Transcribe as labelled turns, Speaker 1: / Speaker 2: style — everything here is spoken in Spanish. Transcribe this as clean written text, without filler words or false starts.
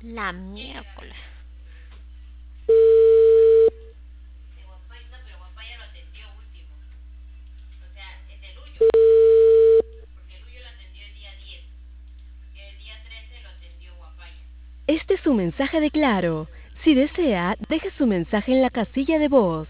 Speaker 1: La miércoles.
Speaker 2: Este es un mensaje de Claro. Si desea, deje su mensaje en la casilla de voz.